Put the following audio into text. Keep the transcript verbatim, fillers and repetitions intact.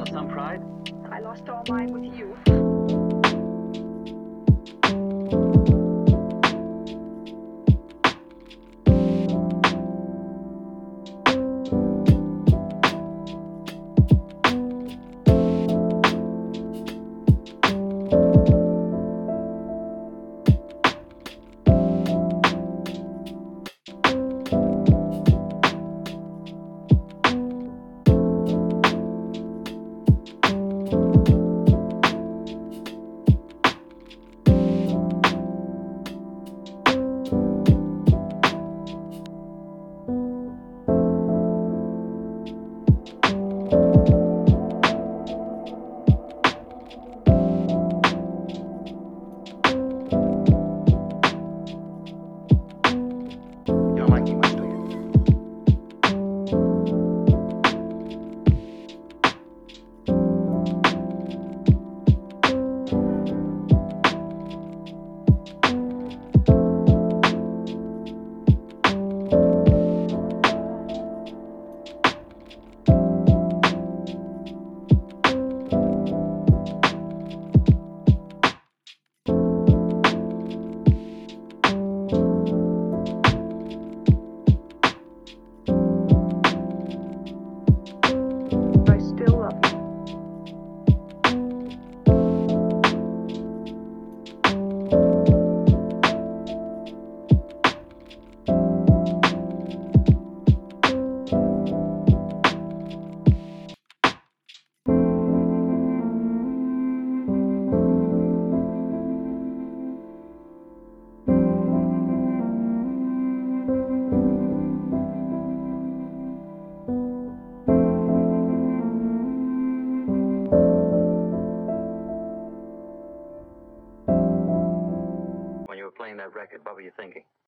lost some pride? I lost all mine with you. You don't like me much, do you? I still love you. When you were playing that record, what were you thinking?